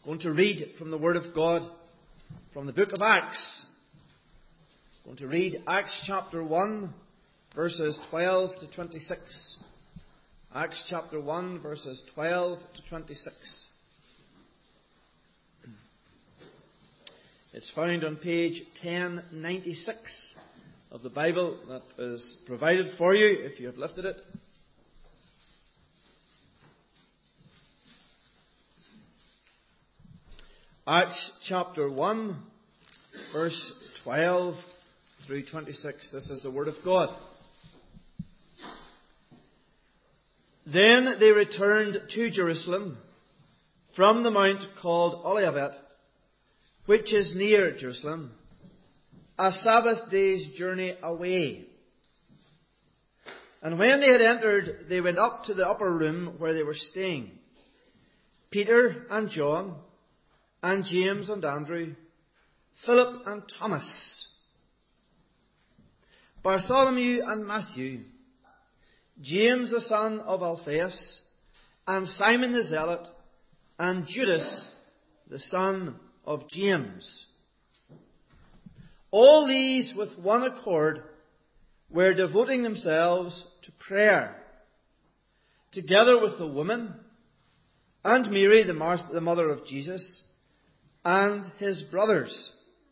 Going to read from the Word of God from the book of Acts. Going to read Acts chapter 1, verses 12 to 26. Acts chapter 1, verses 12 to 26. It's found on page 1096 of the Bible that is provided for you if you have lifted it. Acts chapter 1, verse 12 through 26. This is the Word of God. Then they returned to Jerusalem from the mount called Olivet, which is near Jerusalem, a Sabbath day's journey away. And when they had entered, they went up to the upper room where they were staying. Peter and John, and James and Andrew, Philip and Thomas, Bartholomew and Matthew, James the son of Alphaeus, and Simon the Zealot, and Judas the son of James. All these with one accord were devoting themselves to prayer, together with the women, and Mary the mother of Jesus, and his brothers.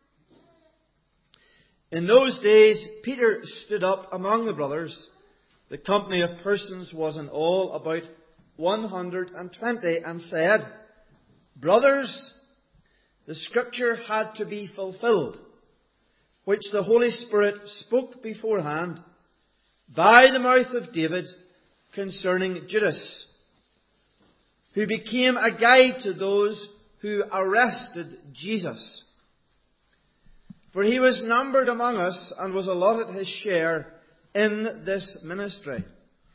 In those days Peter stood up among the brothers. The company of persons was in all about 120, and said, Brothers, the scripture had to be fulfilled, which the Holy Spirit spoke beforehand by the mouth of David concerning Judas, who became a guide to those who arrested Jesus. For he was numbered among us and was allotted his share in this ministry.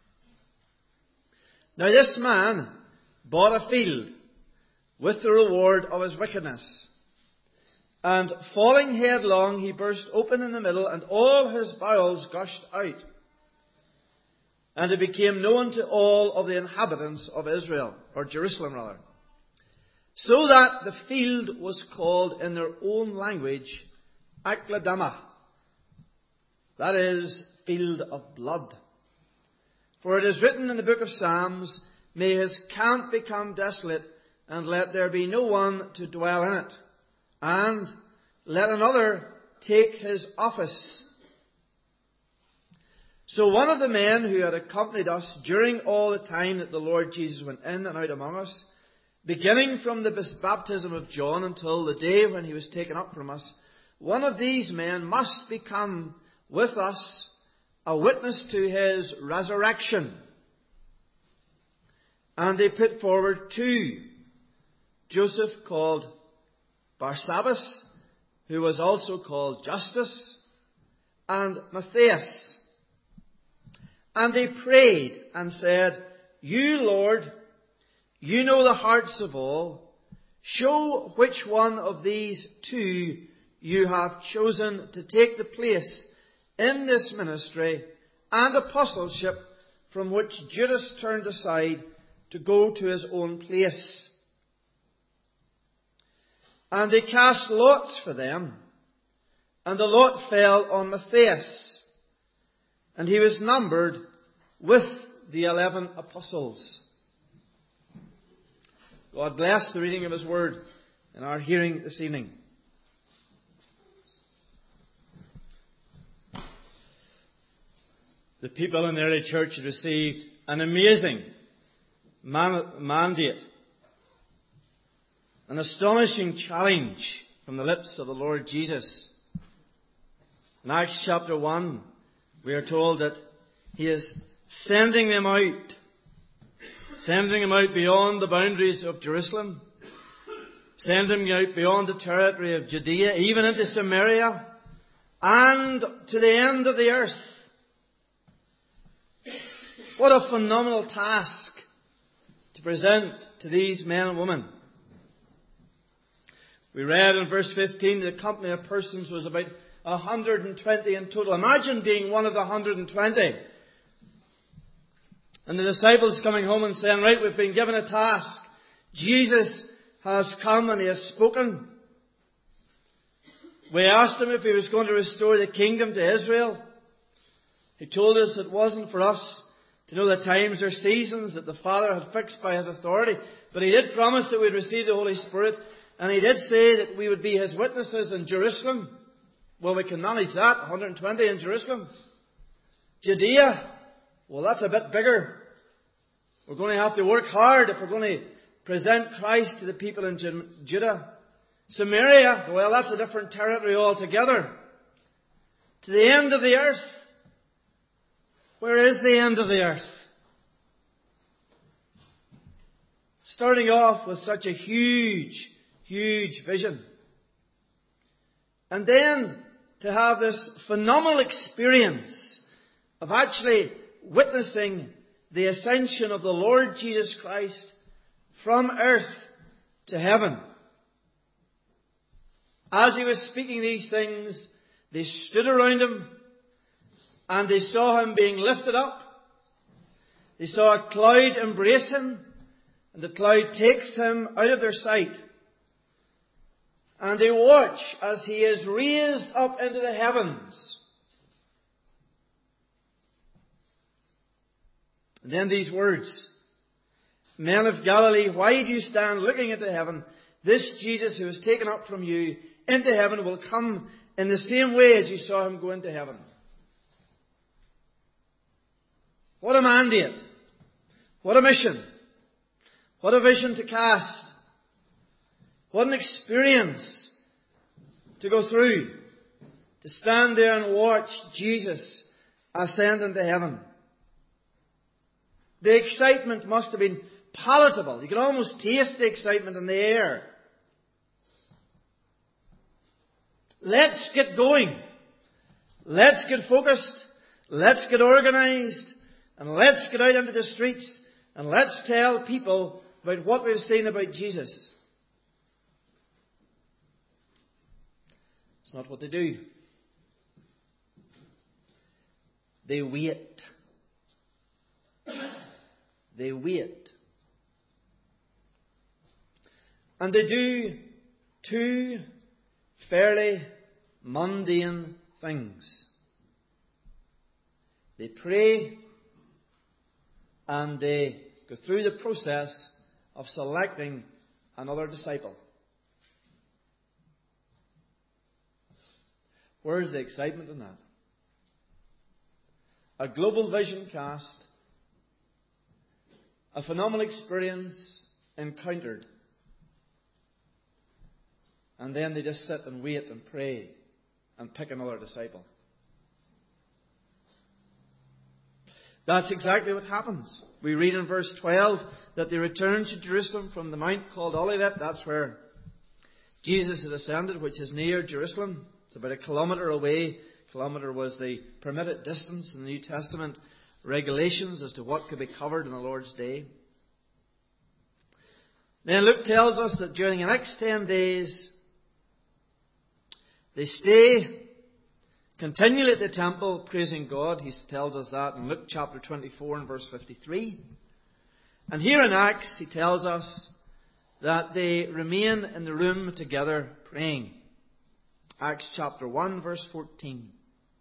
Now this man bought a field with the reward of his wickedness. And falling headlong, he burst open in the middle, and all his bowels gushed out. And it became known to all of the inhabitants of Israel, or Jerusalem rather, so that the field was called in their own language Akladama, that is, field of blood. For it is written in the book of Psalms, May his camp become desolate, and let there be no one to dwell in it, and let another take his office. So one of the men who had accompanied us during all the time that the Lord Jesus went in and out among us, beginning from the baptism of John until the day when he was taken up from us, one of these men must become with us a witness to his resurrection. And they put forward two, Joseph called Barsabbas, who was also called Justus, and Matthias. And they prayed and said, You, Lord, you know the hearts of all. Show which one of these two you have chosen to take the place in this ministry and apostleship from which Judas turned aside to go to his own place. And they cast lots for them, and the lot fell on Matthias, and he was numbered with the 11 apostles. God bless the reading of His Word in our hearing this evening. The people in the early church had received an amazing mandate, an astonishing challenge from the lips of the Lord Jesus. In Acts chapter 1, we are told that He is sending them out beyond the boundaries of Jerusalem, sending them out beyond the territory of Judea, even into Samaria, and to the end of the earth. What a phenomenal task to present to these men and women. We read in verse 15 the company of persons was about 120 in total. Imagine being one of the 120. And the disciples coming home and saying, right, we've been given a task. Jesus has come and he has spoken. We asked him if he was going to restore the kingdom to Israel. He told us it wasn't for us to know the times or seasons that the Father had fixed by his authority. But he did promise that we'd receive the Holy Spirit. And he did say that we would be his witnesses in Jerusalem. Well, we can manage that. 120 in Jerusalem. Judea. Well, that's a bit bigger. We're going to have to work hard if we're going to present Christ to the people in Judah. Samaria. Well, that's a different territory altogether. To the end of the earth. Where is the end of the earth? Starting off with such a huge, huge vision. And then to have this phenomenal experience of actually witnessing the ascension of the Lord Jesus Christ from earth to heaven. As he was speaking these things, they stood around him and they saw him being lifted up. They saw a cloud embrace him, and the cloud takes him out of their sight. And they watch as he is raised up into the heavens. And then these words, "Men of Galilee, why do you stand looking into heaven? This Jesus who was taken up from you into heaven will come in the same way as you saw him go into heaven." What a mandate. What a mission. What a vision to cast. What an experience to go through. To stand there and watch Jesus ascend into heaven. The excitement must have been palatable. You can almost taste the excitement in the air. Let's get going. Let's get focused. Let's get organized. And let's get out into the streets. And let's tell people about what we've seen about Jesus. It's not what they do. They wait. They wait. And they do two fairly mundane things. They pray and they go through the process of selecting another disciple. Where's the excitement in that? A global vision cast, a phenomenal experience encountered, and then they just sit and wait and pray and pick another disciple. That's exactly what happens. We read in verse 12 that they returned to Jerusalem from the mount called Olivet. That's where Jesus had ascended, which is near Jerusalem. It's about 1 kilometre away. A kilometre was the permitted distance in the New Testament regulations as to what could be covered in the Lord's day. Then Luke tells us that during the next 10 days, they stay continually at the temple praising God. He tells us that in Luke chapter 24 and verse 53. And here in Acts, he tells us that they remain in the room together praying. Acts chapter 1 verse 14.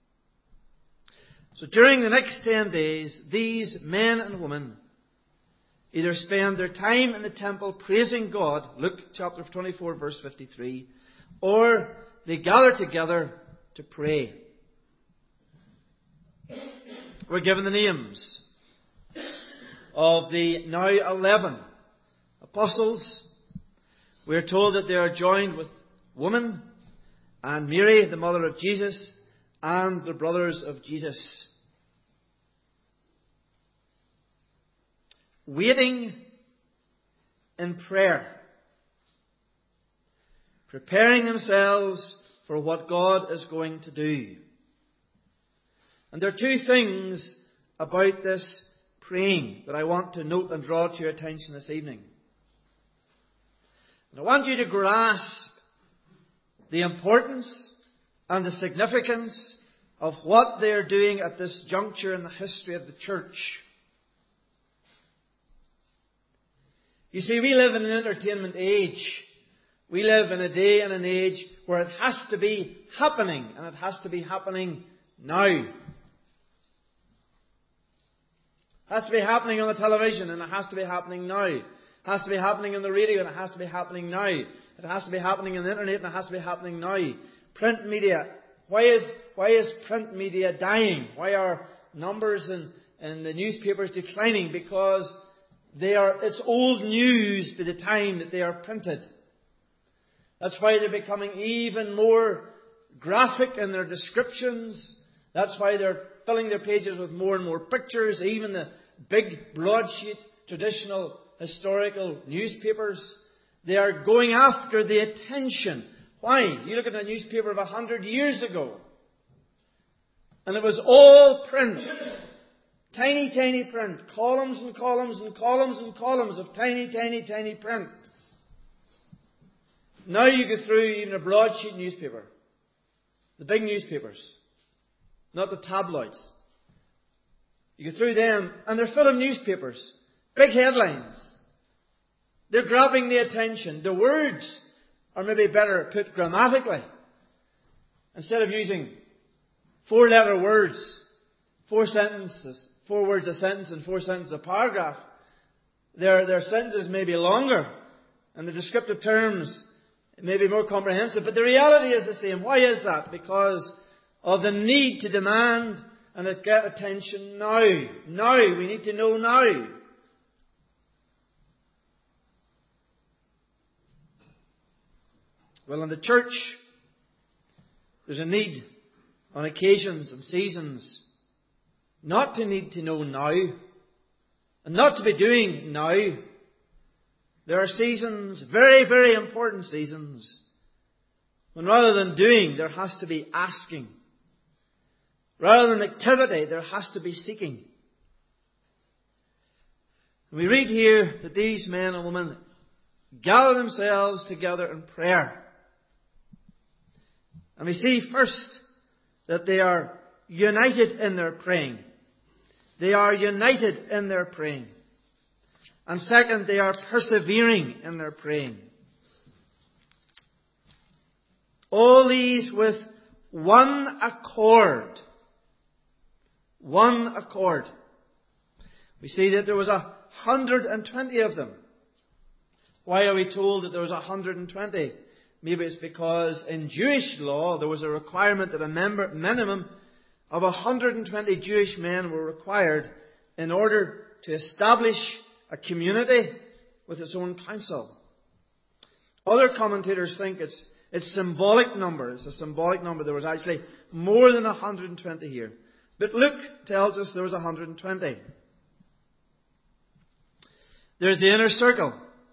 So during the next 10 days, these men and women either spend their time in the temple praising God, Luke chapter 24 verse 53, or they gather together to pray. We're given the names of the now 11 apostles. We're told that they are joined with women and Mary, the mother of Jesus, and the brothers of Jesus. Waiting in prayer. Preparing themselves for what God is going to do. And there are two things about this praying that I want to note and draw to your attention this evening. And I want you to grasp the importance and the significance of what they are doing at this juncture in the history of the church. You see, we live in an entertainment age. We live in a day and an age where it has to be happening, and it has to be happening now. It has to be happening on the television, and it has to be happening now. It has to be happening on the radio, and it has to be happening now. It has to be happening on the internet, and it has to be happening now. Print media. Why is print media dying? Why are numbers in the newspapers declining? Because it's old news by the time that they are printed. That's why they're becoming even more graphic in their descriptions. That's why they're filling their pages with more and more pictures. Even the big broadsheet traditional historical newspapers, they are going after the attention. Why? You look at a newspaper of 100 years ago, and it was all print. Tiny, tiny print. Columns and columns and columns and columns of tiny, tiny, tiny print. Now you go through even a broadsheet newspaper. The big newspapers. Not the tabloids. You go through them, and they're full of newspapers. Big headlines. They're grabbing the attention. The words are maybe better put grammatically. Instead of using 4-letter words, 4 sentences, 4 words a sentence and 4 sentences a paragraph, their sentences may be longer, and the descriptive terms may be more comprehensive, but the reality is the same. Why is that? Because of the need to demand and to get attention now. Now. We need to know now. Well, in the church, there's a need on occasions and seasons not to need to know now and not to be doing now. There are seasons, very, very important seasons, when rather than doing, there has to be asking. Rather than activity, there has to be seeking. And we read here that these men and women gather themselves together in prayer. And we see first that they are united in their praying. They are united in their praying. And second, they are persevering in their praying. All these with one accord. One accord. We see that there was 120 of them. Why are we told that there was 120? Maybe it's because in Jewish law there was a requirement that a minimum of 120 Jewish men were required in order to establish a community with its own council. Other commentators think it's symbolic number. It's a symbolic number. There was actually more than 120 here. But Luke tells us there was 120. There's the inner circle.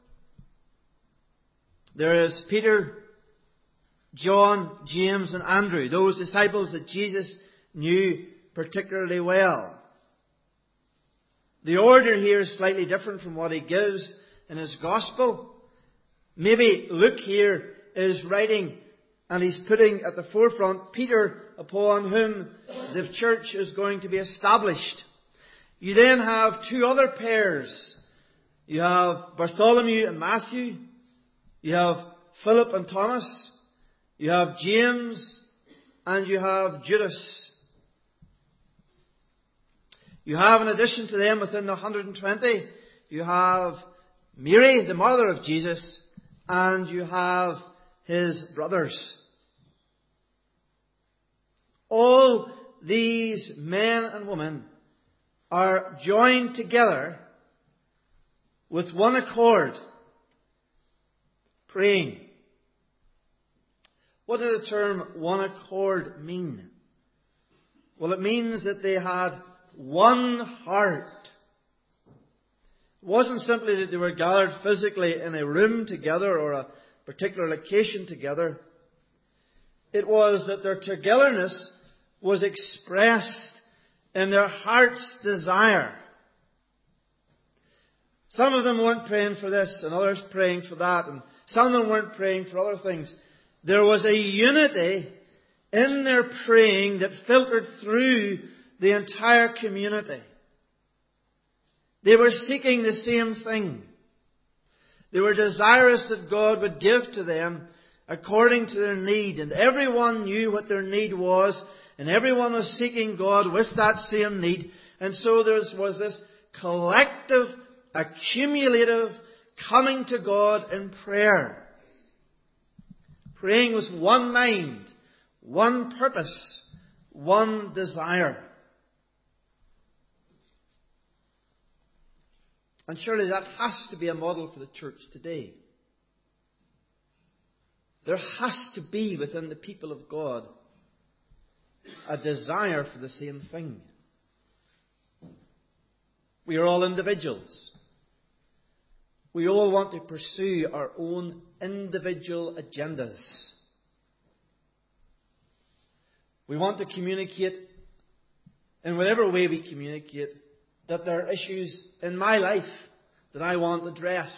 There is Peter, John, James and Andrew, those disciples that Jesus knew particularly well. The order here is slightly different from what he gives in his gospel. Maybe Luke here is writing and he's putting at the forefront Peter, upon whom the church is going to be established. You then have 2 other pairs. You have Bartholomew and Matthew. You have Philip and Thomas. You have James. And you have Judas. You have, in addition to them, within the 120, you have Mary, the mother of Jesus, and you have his brothers. All these men and women are joined together with one accord, praying. What does the term one accord mean? Well, it means that they had one heart. It wasn't simply that they were gathered physically in a room together or a particular location together. It was that their togetherness was expressed in their heart's desire. Some of them weren't praying for this and others praying for that, and some of them weren't praying for other things. There was a unity in their praying that filtered through the entire community. They were seeking the same thing. They were desirous that God would give to them according to their need. And everyone knew what their need was. And everyone was seeking God with that same need. And so there was this collective, accumulative coming to God in prayer. Praying with one mind, one purpose, one desire. And surely that has to be a model for the church today. There has to be within the people of God a desire for the same thing. We are all individuals. We all want to pursue our own individual agendas. We want to communicate in whatever way we communicate that there are issues in my life that I want addressed.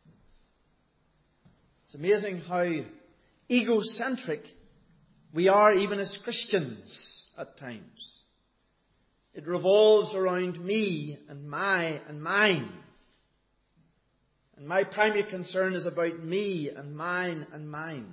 It's amazing how egocentric we are even as Christians at times. It revolves around me and my and mine. And my primary concern is about me and mine and mine.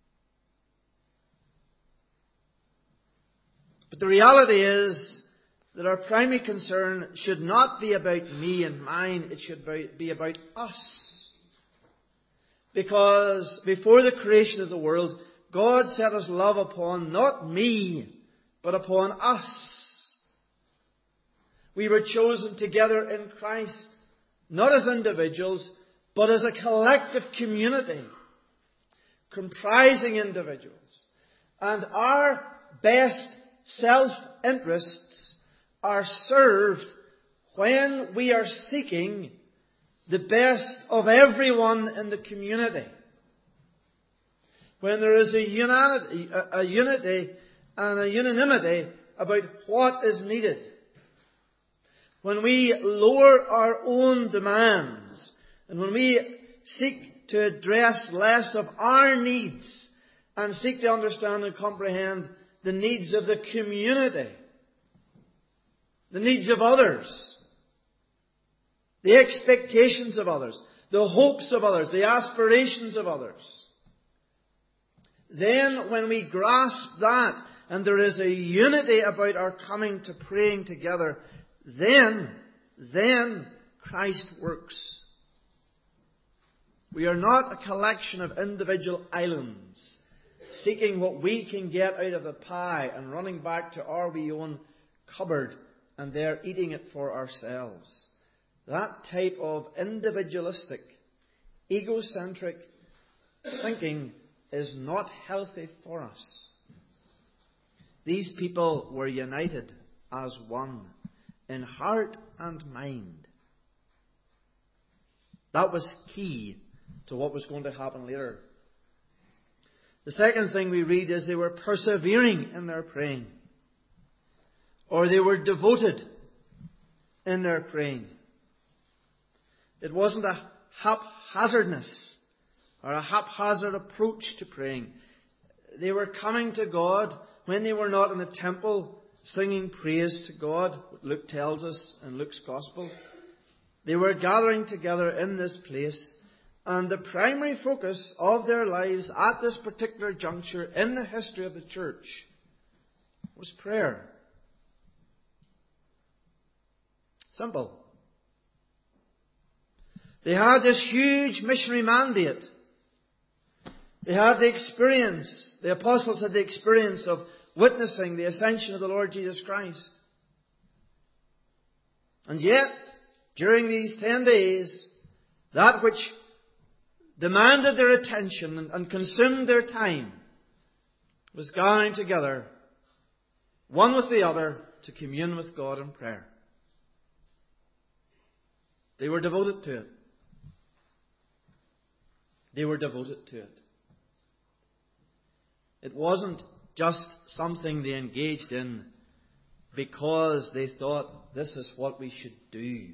But the reality is that our primary concern should not be about me and mine, it should be about us. Because before the creation of the world, God set His love upon not me, but upon us. We were chosen together in Christ, not as individuals, but as a collective community, comprising individuals. And our best self-interests are served when we are seeking the best of everyone in the community. When there is a unity and a unanimity about what is needed. When we lower our own demands and when we seek to address less of our needs and seek to understand and comprehend the needs of the community, the needs of others, the expectations of others, the hopes of others, the aspirations of others. Then when we grasp that and there is a unity about our coming to praying together, then Christ works. We are not a collection of individual islands seeking what we can get out of the pie and running back to our wee own cupboard and there eating it for ourselves. That type of individualistic, egocentric thinking is not healthy for us. These people were united as one in heart and mind. That was key to what was going to happen later. The second thing we read is they were persevering in their praying. Or they were devoted in their praying. It wasn't a haphazardness or a haphazard approach to praying. They were coming to God when they were not in the temple singing praise to God, what Luke tells us in Luke's Gospel. They were gathering together in this place, and the primary focus of their lives at this particular juncture in the history of the church was prayer. Simple. They had this huge missionary mandate. They had the experience, the apostles had the experience of witnessing the ascension of the Lord Jesus Christ. And yet, during these 10 days, that which demanded their attention and consumed their time was gathering together, one with the other, to commune with God in prayer. They were devoted to it. They were devoted to it. It wasn't just something they engaged in because they thought this is what we should do.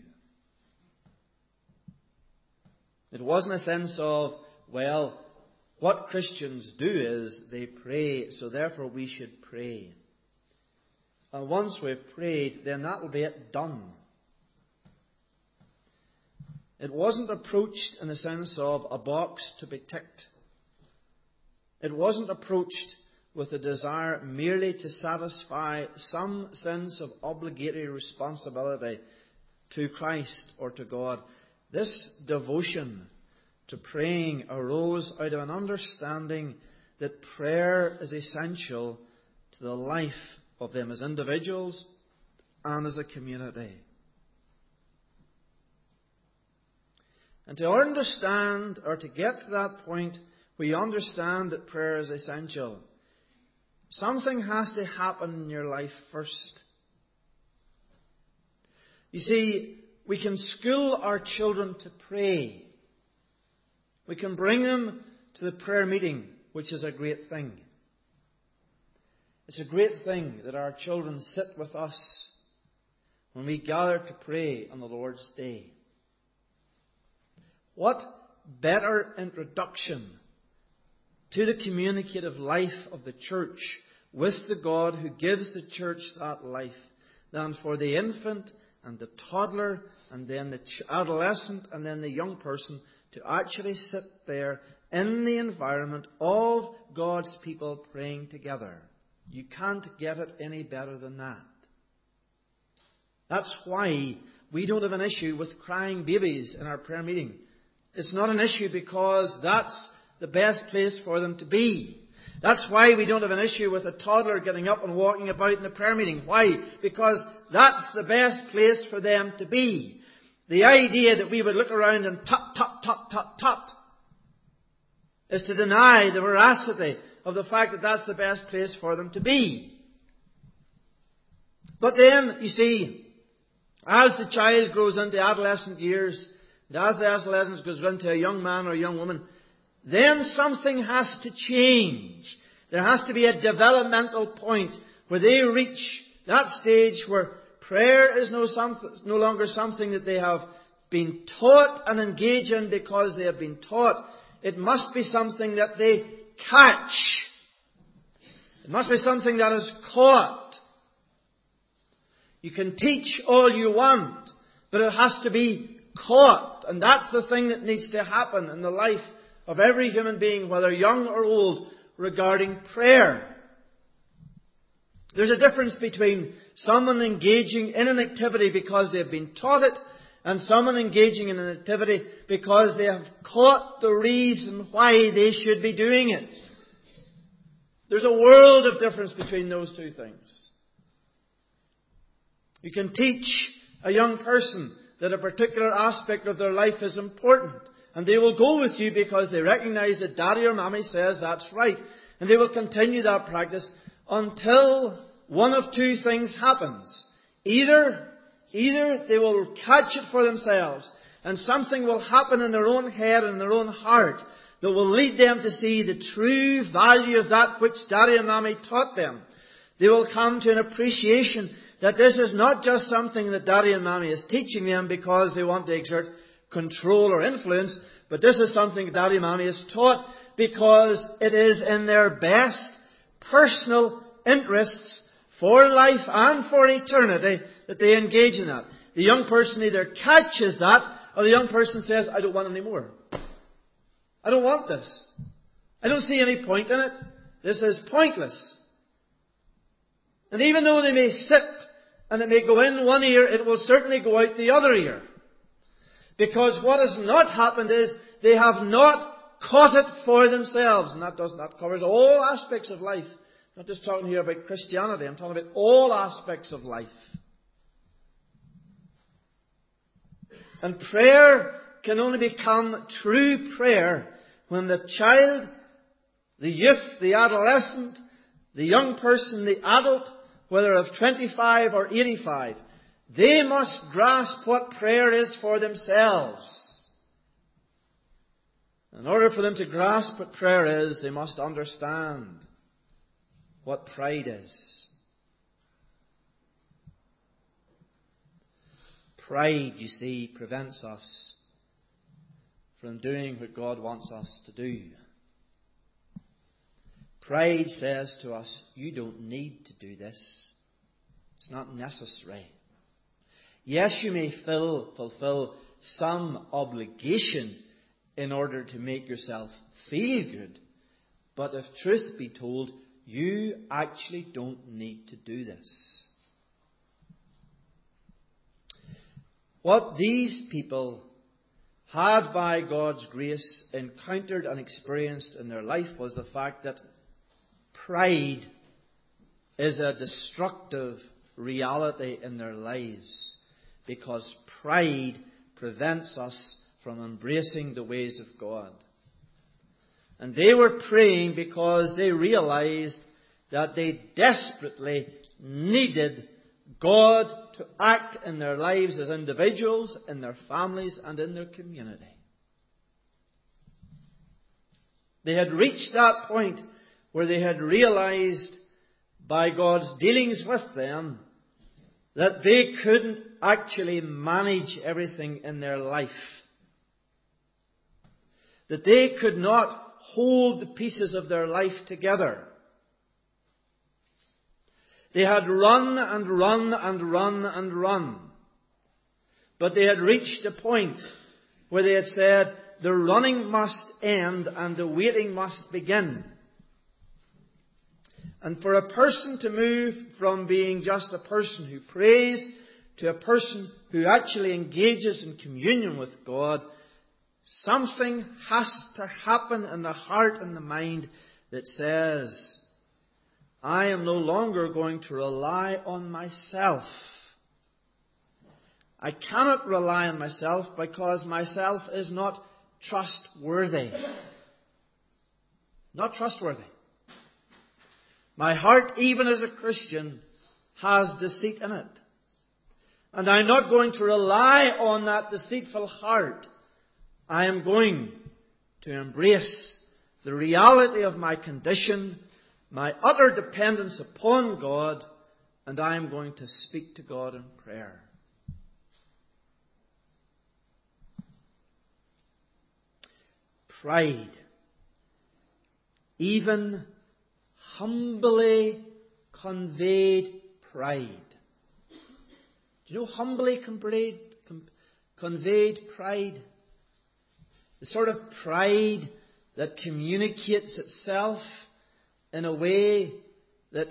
It wasn't a sense of, well, what Christians do is they pray, so therefore we should pray. And once we've prayed, then that will be it done. It wasn't approached in the sense of a box to be ticked. It wasn't approached with a desire merely to satisfy some sense of obligatory responsibility to Christ or to God. This devotion to praying arose out of an understanding that prayer is essential to the life of them as individuals and as a community. And to understand, or to get to that point, we understand that prayer is essential. Something has to happen in your life first. You see, we can school our children to pray. We can bring them to the prayer meeting, which is a great thing. It's a great thing that our children sit with us when we gather to pray on the Lord's Day. What better introduction to the communicative life of the church with the God who gives the church that life than for the infant and the toddler and then the adolescent and then the young person to actually sit there in the environment of God's people praying together. You can't get it any better than that. That's why we don't have an issue with crying babies in our prayer meeting. It's not an issue because that's the best place for them to be. That's why we don't have an issue with a toddler getting up and walking about in the prayer meeting. Why? Because that's the best place for them to be. The idea that we would look around and tut, tut, tut, tut, tut is to deny the veracity of the fact that that's the best place for them to be. But then, you see, as the child grows into adolescent years, and as the adolescent goes into a young man or a young woman, then something has to change. There has to be a developmental point where they reach that stage where prayer is no longer something that they have been taught and engage in because they have been taught. It must be something that they catch. It must be something that is caught. You can teach all you want, but it has to be caught. And that's the thing that needs to happen in the life of every human being, whether young or old, regarding prayer. There's a difference between someone engaging in an activity because they've been taught it and someone engaging in an activity because they have caught the reason why they should be doing it. There's a world of difference between those two things. You can teach a young person that a particular aspect of their life is important, and they will go with you because they recognize that Daddy or Mommy says that's right. And they will continue that practice until one of two things happens. Either they will catch it for themselves and something will happen in their own head and their own heart that will lead them to see the true value of that which Daddy and Mommy taught them. They will come to an appreciation that this is not just something that Daddy and Mommy is teaching them because they want to exert control or influence, but this is something Daddy and Mommy is taught because it is in their best personal interests for life and for eternity that they engage in that. The young person either catches that, or the young person says, I don't want any more. I don't want this. I don't see any point in it. This is pointless. And even though they may sit and it may go in one ear, it will certainly go out the other ear. Because what has not happened is they have not caught it for themselves. And that covers all aspects of life. I'm not just talking here about Christianity. I'm talking about all aspects of life. And prayer can only become true prayer when the child, the youth, the adolescent, the young person, the adult, whether of 25 or 85, they must grasp what prayer is for themselves. In order for them to grasp what prayer is, they must understand what pride is. Pride, you see, prevents us from doing what God wants us to do. Pride says to us, you don't need to do this. It's not necessary. Yes, you may fulfill some obligation in order to make yourself feel good. But if truth be told, you actually don't need to do this. What these people had, by God's grace, encountered and experienced in their life was the fact that pride is a destructive reality in their lives, because pride prevents us from embracing the ways of God. And they were praying because they realized that they desperately needed God to act in their lives as individuals, in their families, and in their community. They had reached that point where they had realized by God's dealings with them that they couldn't actually manage everything in their life. That they could not hold the pieces of their life together. They had run and run and run and run. But they had reached a point where they had said, the running must end and the waiting must begin. And for a person to move from being just a person who prays to a person who actually engages in communion with God, something has to happen in the heart and the mind that says, I am no longer going to rely on myself. I cannot rely on myself because myself is not trustworthy. Not trustworthy. My heart, even as a Christian, has deceit in it. And I'm not going to rely on that deceitful heart. I am going to embrace the reality of my condition, my utter dependence upon God, and I am going to speak to God in prayer. Pride, even humbly conveyed pride. Do you know humbly conveyed pride? The sort of pride that communicates itself in a way that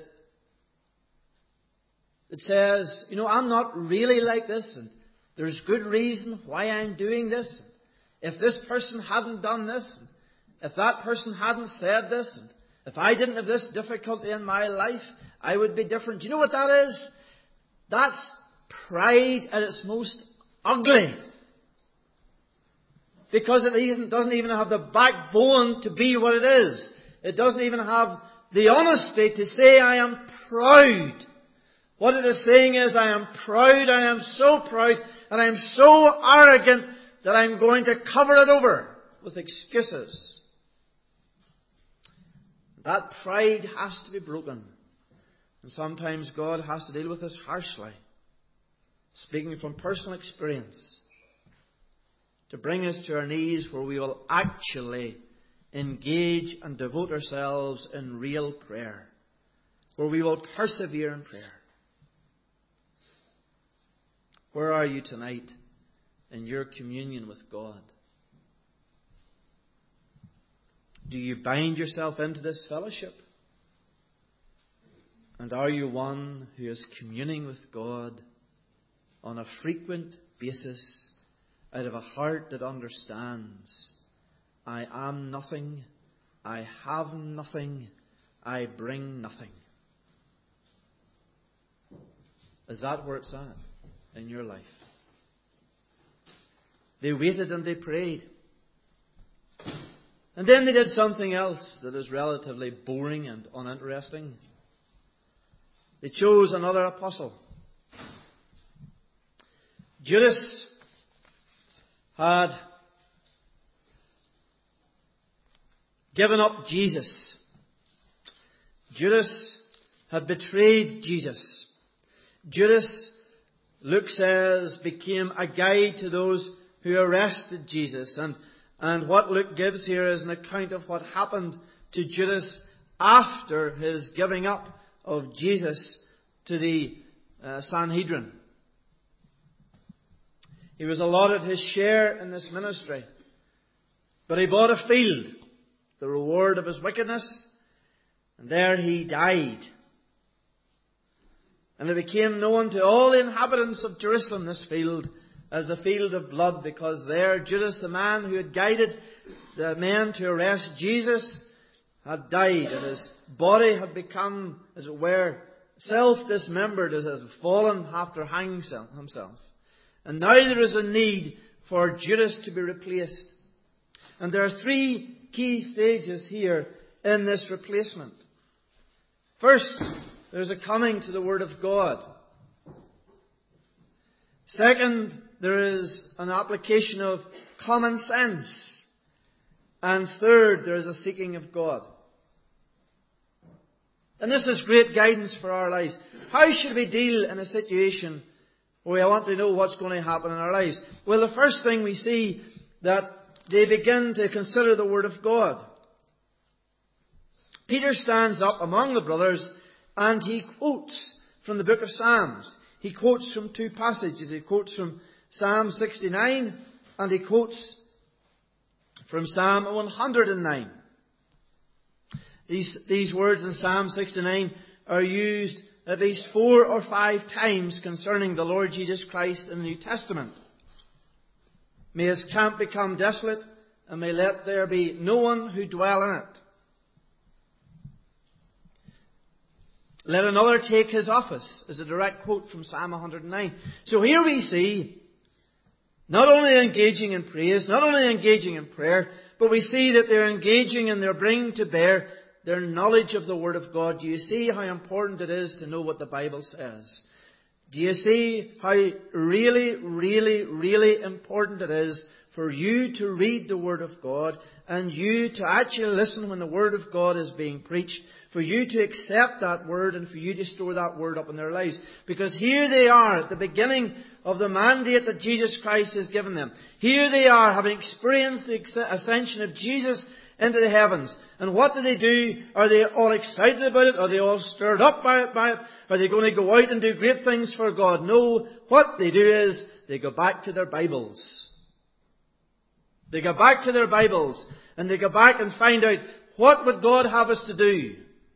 it says, I'm not really like this, and there's good reason why I'm doing this. If this person hadn't done this, if that person hadn't said this, and if I didn't have this difficulty in my life, I would be different. Do you know what that is? That's pride at its most ugly. Because it doesn't even have the backbone to be what it is. It doesn't even have the honesty to say, I am proud. What it is saying is, I am proud, I am so proud, and I am so arrogant that I'm going to cover it over with excuses. That pride has to be broken. And sometimes God has to deal with us harshly. Speaking from personal experience. To bring us to our knees where we will actually engage and devote ourselves in real prayer. Where we will persevere in prayer. Where are you tonight in your communion with God? Do you bind yourself into this fellowship? And are you one who is communing with God on a frequent basis out of a heart that understands, I am nothing, I have nothing, I bring nothing? Is that where it's at in your life? They waited and they prayed. And then they did something else that is relatively boring and uninteresting. They chose another apostle. Judas had given up Jesus. Judas had betrayed Jesus. Judas, Luke says, became a guide to those who arrested Jesus. And what Luke gives here is an account of what happened to Judas after his giving up of Jesus to the Sanhedrin. He was allotted his share in this ministry. But he bought a field, the reward of his wickedness, and there he died. And it became known to all the inhabitants of Jerusalem, this field, as the field of blood, because there Judas, the man who had guided the men to arrest Jesus, had died, and his body had become, as it were, self-dismembered, as it had fallen after hanging himself. And now there is a need for Judas to be replaced. And there are three key stages here in this replacement. First, there's a coming to the Word of God. Second, there is an application of common sense. And third, there is a seeking of God. And this is great guidance for our lives. How should we deal in a situation where we want to know what's going to happen in our lives? Well, the first thing we see that they begin to consider the Word of God. Peter stands up among the brothers and he quotes from the book of Psalms. He quotes from two passages. He quotes from Psalm 69 and he quotes from Psalm 109. These words in Psalm 69 are used at least 4 or 5 times concerning the Lord Jesus Christ in the New Testament. May his camp become desolate, and may let there be no one who dwell in it. Let another take his office, is a direct quote from Psalm 109. So here we see not only engaging in praise, not only engaging in prayer, but we see that they're engaging and they're bringing to bear their knowledge of the Word of God. Do you see how important it is to know what the Bible says? Do you see how really, really, really important it is for you to read the Word of God and you to actually listen when the Word of God is being preached, for you to accept that Word and for you to store that Word up in their lives? Because here they are at the beginning of the mandate that Jesus Christ has given them. Here they are, having experienced the ascension of Jesus into the heavens. And what do? Are they all excited about it? Are they all stirred up by it? Are they going to go out and do great things for God? No. What they do is they go back to their Bibles. They go back to their Bibles and they go back and find out, what would God have us to do?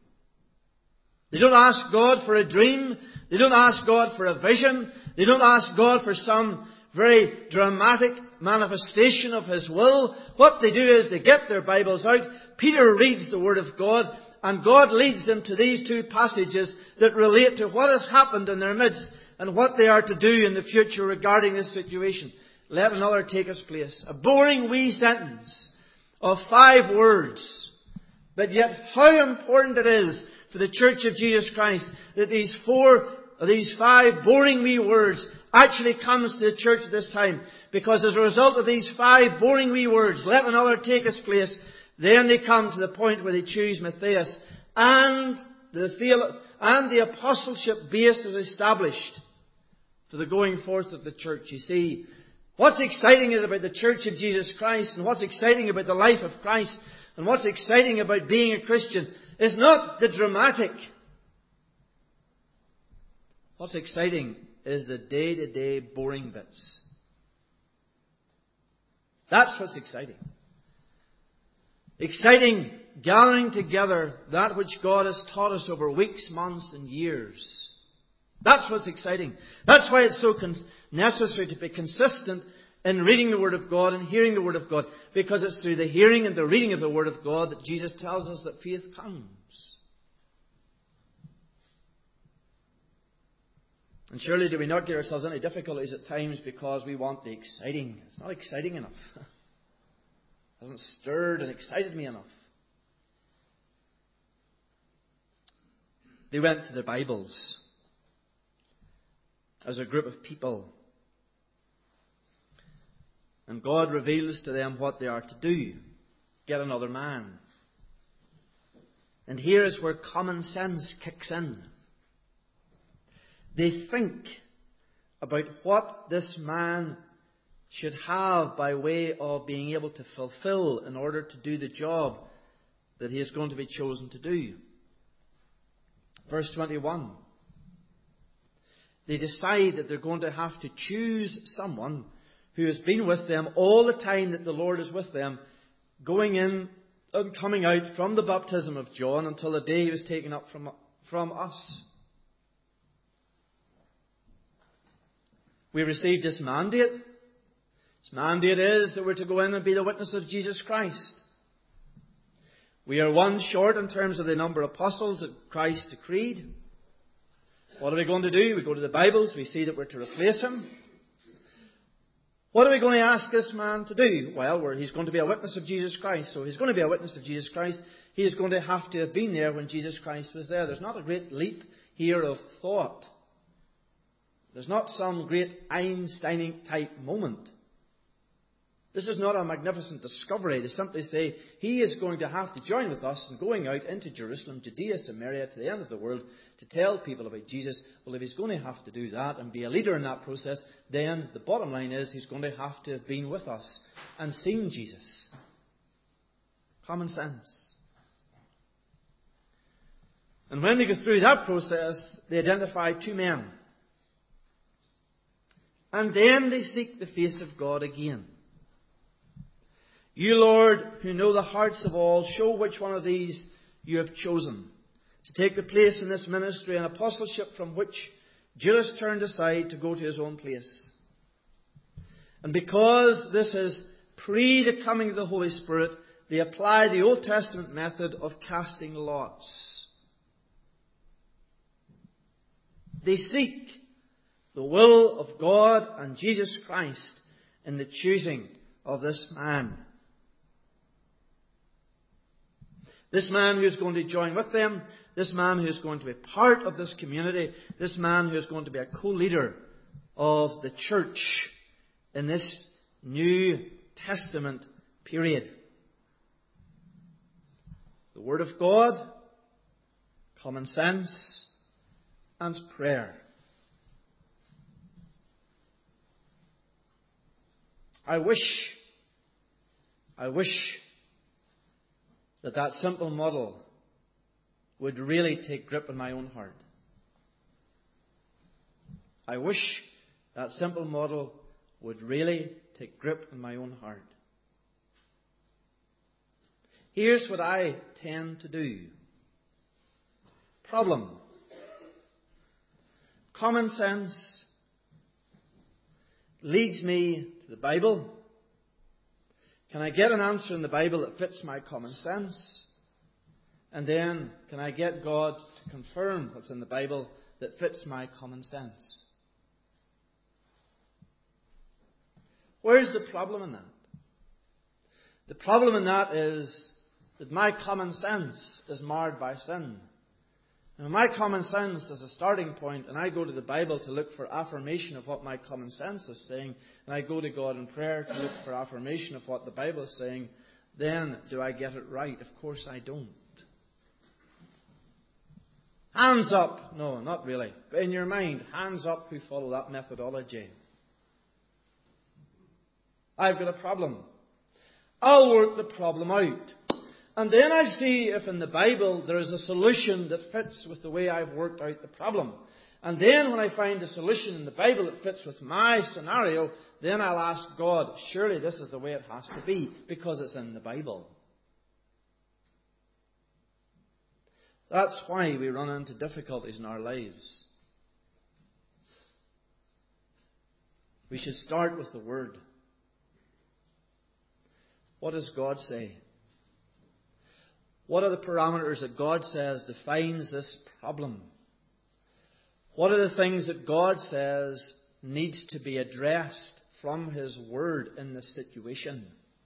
They don't ask God for a dream. They don't ask God for a vision. They don't ask God for some very dramatic manifestation of His will. What they do is they get their Bibles out. Peter reads the Word of God, and God leads them to these two passages that relate to what has happened in their midst and what they are to do in the future regarding this situation. Let another take his place. A boring wee sentence of 5 words. But yet how important it is for the Church of Jesus Christ that these 5 boring wee words actually comes to the church at this time. Because as a result of these 5 boring wee words, let another take his place, then they come to the point where they choose Matthias. And the apostleship base is established for the going forth of the church. You see, what's exciting is about the Church of Jesus Christ, and what's exciting about the life of Christ, and what's exciting about being a Christian is not the dramatic. What's exciting is the day-to-day boring bits. That's what's exciting. Exciting gathering together that which God has taught us over weeks, months and years. That's what's exciting. That's why it's so necessary to be consistent in reading the Word of God and hearing the Word of God. Because it's through the hearing and the reading of the Word of God that Jesus tells us that faith comes. And surely do we not get ourselves into difficulties at times because we want the exciting? It's not exciting enough. It hasn't stirred and excited me enough. They went to the Bibles as a group of people. And God reveals to them what they are to do. Get another man. And here is where common sense kicks in. They think about what this man should have by way of being able to fulfill in order to do the job that he is going to be chosen to do. Verse 21. They decide that they're going to have to choose someone who has been with them all the time that the Lord is with them, going in and coming out from the baptism of John until the day he was taken up from us. We received this mandate. This mandate is that we're to go in and be the witness of Jesus Christ. We are one short in terms of the number of apostles that Christ decreed. What are we going to do? We go to the Bibles, we see that we're to replace him. What are we going to ask this man to do? Well, he's going to be a witness of Jesus Christ. So he's going to be a witness of Jesus Christ. He is going to have to have been there when Jesus Christ was there. There's not a great leap here of thought. There's not some great Einstein-type moment. This is not a magnificent discovery. They simply say, he is going to have to join with us in going out into Jerusalem, Judea, Samaria, to the end of the world, to tell people about Jesus. Well, if he's going to have to do that and be a leader in that process, then the bottom line is he's going to have to have been with us and seen Jesus. Common sense. And when they go through that process, they identify two men. And then they seek the face of God again. You, Lord, who know the hearts of all, show which one of these you have chosen to take the place in this ministry and apostleship from which Judas turned aside to go to his own place. And because this is pre the coming of the Holy Spirit, they apply the Old Testament method of casting lots. They seek the will of God and Jesus Christ in the choosing of this man. This man who is going to join with them, this man who is going to be part of this community, this man who is going to be a co-leader of the church in this New Testament period. The Word of God, common sense, and prayer. I wish that simple model would really take grip in my own heart. I wish that simple model would really take grip in my own heart. Here's what I tend to do. Problem. Common sense leads me to the Bible. Can I get an answer in the Bible that fits my common sense? And then, can I get God to confirm what's in the Bible that fits my common sense? Where's the problem in that? The problem in that is that my common sense is marred by sin. Now, my common sense is a starting point, and I go to the Bible to look for affirmation of what my common sense is saying, and I go to God in prayer to look for affirmation of what the Bible is saying. Then, do I get it right? Of course I don't. Hands up. No, not really. But in your mind, hands up who follow that methodology. I've got a problem. I'll work the problem out. And then I see if in the Bible there is a solution that fits with the way I've worked out the problem. And then when I find a solution in the Bible that fits with my scenario, then I'll ask God, surely this is the way it has to be, because it's in the Bible. That's why we run into difficulties in our lives. We should start with the Word. What does God say? What are the parameters that God says defines this problem? What are the things that God says needs to be addressed from His Word in this situation?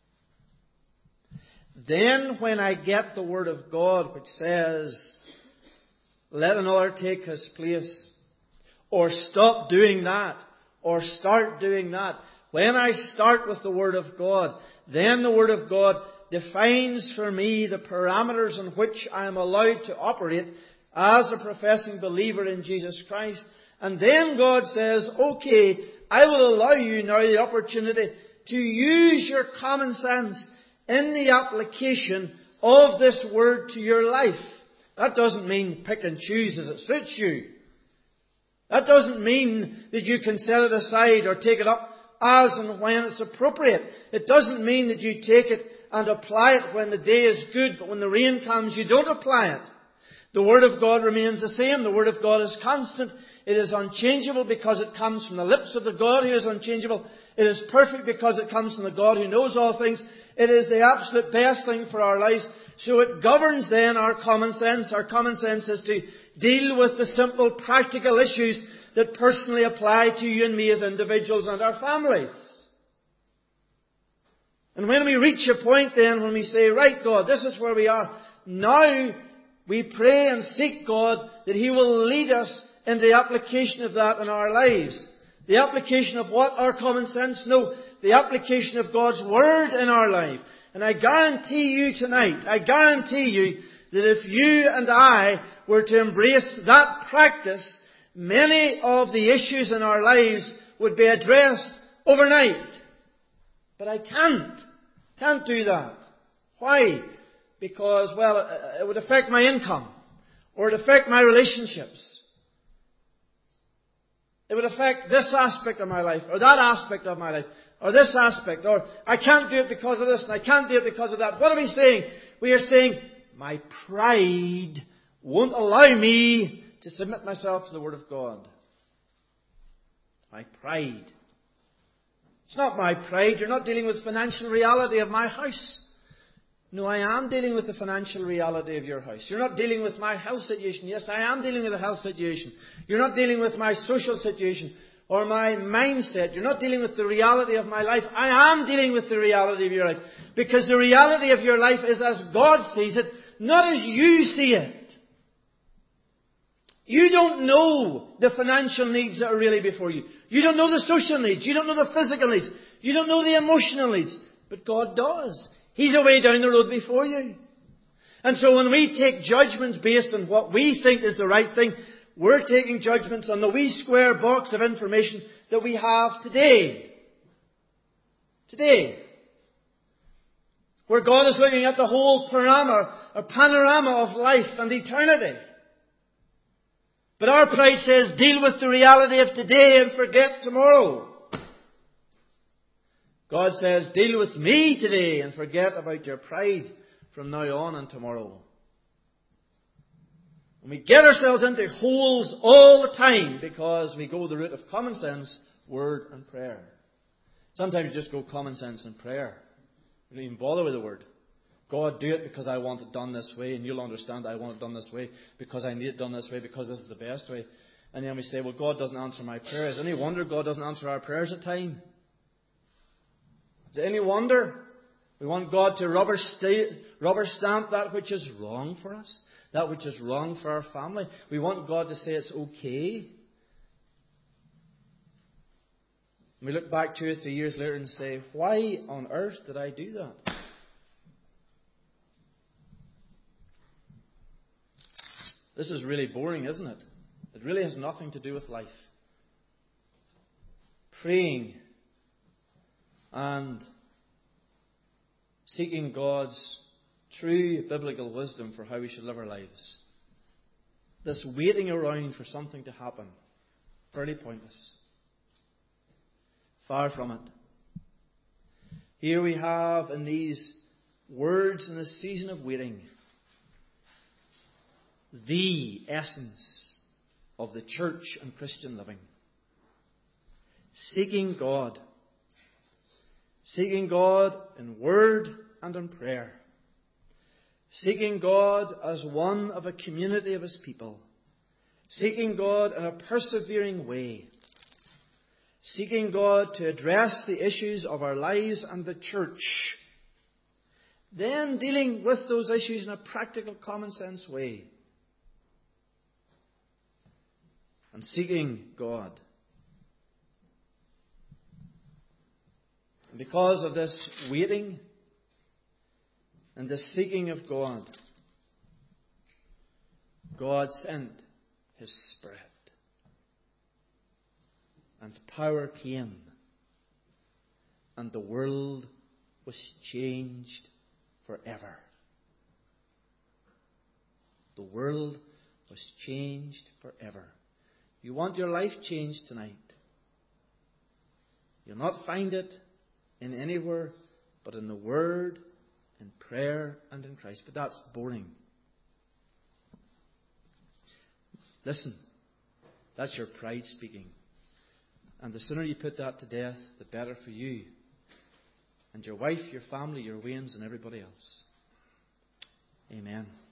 Then when I get the Word of God which says, let another take his place, or stop doing that, or start doing that, when I start with the Word of God, then the Word of God defines for me the parameters in which I am allowed to operate as a professing believer in Jesus Christ. And then God says, okay, I will allow you now the opportunity to use your common sense in the application of this Word to your life. That doesn't mean pick and choose as it suits you. That doesn't mean that you can set it aside or take it up as and when it's appropriate. It doesn't mean that you take it and apply it when the day is good, but when the rain comes, you don't apply it. The Word of God remains the same. The Word of God is constant. It is unchangeable because it comes from the lips of the God who is unchangeable. It is perfect because it comes from the God who knows all things. It is the absolute best thing for our lives. So it governs then our common sense. Our common sense is to deal with the simple practical issues that personally apply to you and me as individuals and our families. And when we reach a point then when we say, right God, this is where we are. Now we pray and seek God that He will lead us in the application of that in our lives. The application of what? Our common sense? No. The application of God's Word in our life. And I guarantee you tonight, that if you and I were to embrace that practice, many of the issues in our lives would be addressed overnight. But I can't do that. Why? Because, well, it would affect my income, or it would affect my relationships. It would affect this aspect of my life, or that aspect of my life, or this aspect, or I can't do it because of this, and I can't do it because of that. What are we saying? We are saying, my pride won't allow me to submit myself to the Word of God. My pride. It's not my pride. You're not dealing with the financial reality of my house. No, I am dealing with the financial reality of your house. You're not dealing with my health situation. Yes, I am dealing with the health situation. You're not dealing with my social situation or my mindset. You're not dealing with the reality of my life. I am dealing with the reality of your life. Because the reality of your life is as God sees it, not as you see it. You don't know the financial needs that are really before you. You don't know the social needs. You don't know the physical needs. You don't know the emotional needs. But God does. He's a way down the road before you. And so when we take judgments based on what we think is the right thing, we're taking judgments on the wee square box of information that we have today. Today. Where God is looking at the whole panorama of life and eternity. But our pride says, deal with the reality of today and forget tomorrow. God says, deal with me today and forget about your pride from now on and tomorrow. And we get ourselves into holes all the time because we go the route of common sense, word and prayer. Sometimes you just go common sense and prayer. You don't even bother with the word. God, do it because I want it done this way, and you'll understand I want it done this way because I need it done this way because this is the best way. And then we say, well, God doesn't answer my prayers. Any wonder God doesn't answer our prayers at times? Is it any wonder? We want God to rubber stamp that which is wrong for us, that which is wrong for our family. We want God to say it's okay. And we look back 2 or 3 years later and say, why on earth did I do that? This is really boring, isn't it? It really has nothing to do with life. Praying and seeking God's true biblical wisdom for how we should live our lives. This waiting around for something to happen, fairly pointless. Far from it. Here we have in these words in the season of waiting the essence of the church and Christian living. Seeking God. Seeking God in word and in prayer. Seeking God as one of a community of His people. Seeking God in a persevering way. Seeking God to address the issues of our lives and the church. Then dealing with those issues in a practical, common sense way. And seeking God. And because of this waiting and this seeking of God, God sent His Spirit. And power came. And the world was changed forever. The world was changed forever. You want your life changed tonight. You'll not find it in anywhere but in the Word, in prayer, and in Christ. But that's boring. Listen, that's your pride speaking. And the sooner you put that to death, the better for you and your wife, your family, your wains, and everybody else. Amen.